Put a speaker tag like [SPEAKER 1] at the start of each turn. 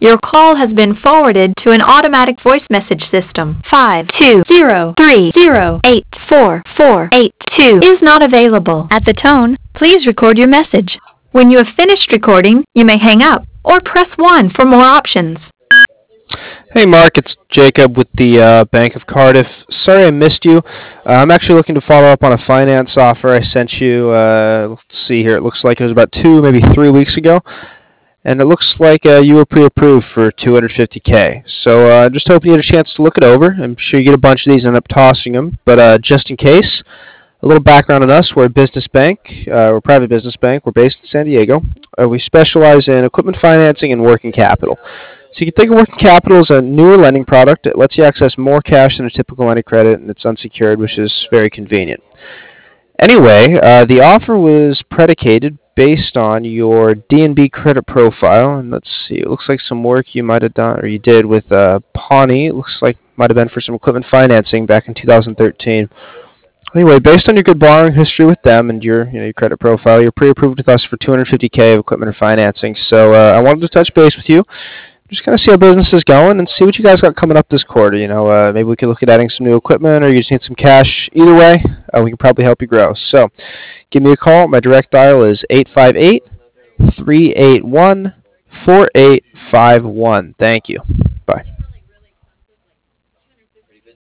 [SPEAKER 1] Your call has been forwarded to an automatic voice message system. 52030844482 is not available. At the tone, please record your message. When you have finished recording, you may hang up or press 1 for more options.
[SPEAKER 2] Hey Mark, it's Jacob with the Bank of Cardiff. Sorry I missed you. I'm actually looking to follow up on a finance offer I sent you. Let's see here. It looks like it was about 2, maybe 3 weeks ago, and it looks like you were pre-approved for 250K. So just hoping you had a chance to look it over. I'm sure you get a bunch of these and end up tossing them, but just in case, a little background on us. We're a business bank. We're a private business bank. We're based in San Diego. We specialize in equipment financing and working capital. So you can think of working capital as a newer lending product. It lets you access more cash than a typical line of credit, and it's unsecured, which is very convenient. Anyway, the offer was predicated based on your DNB credit profile, and let's see, it looks like some work you might have done, or you did with Pawnee. It looks like might have been for some equipment financing back in 2013. Anyway, based on your good borrowing history with them and your credit profile, you're pre-approved with us for 250K of equipment or financing. So I wanted to touch base with you, just kind of see how business is going and see what you guys got coming up this quarter. Maybe we could look at adding some new equipment, or you just need some cash. Either way, we can probably help you grow. So give me a call. My direct dial is 858-381-4851. Thank you.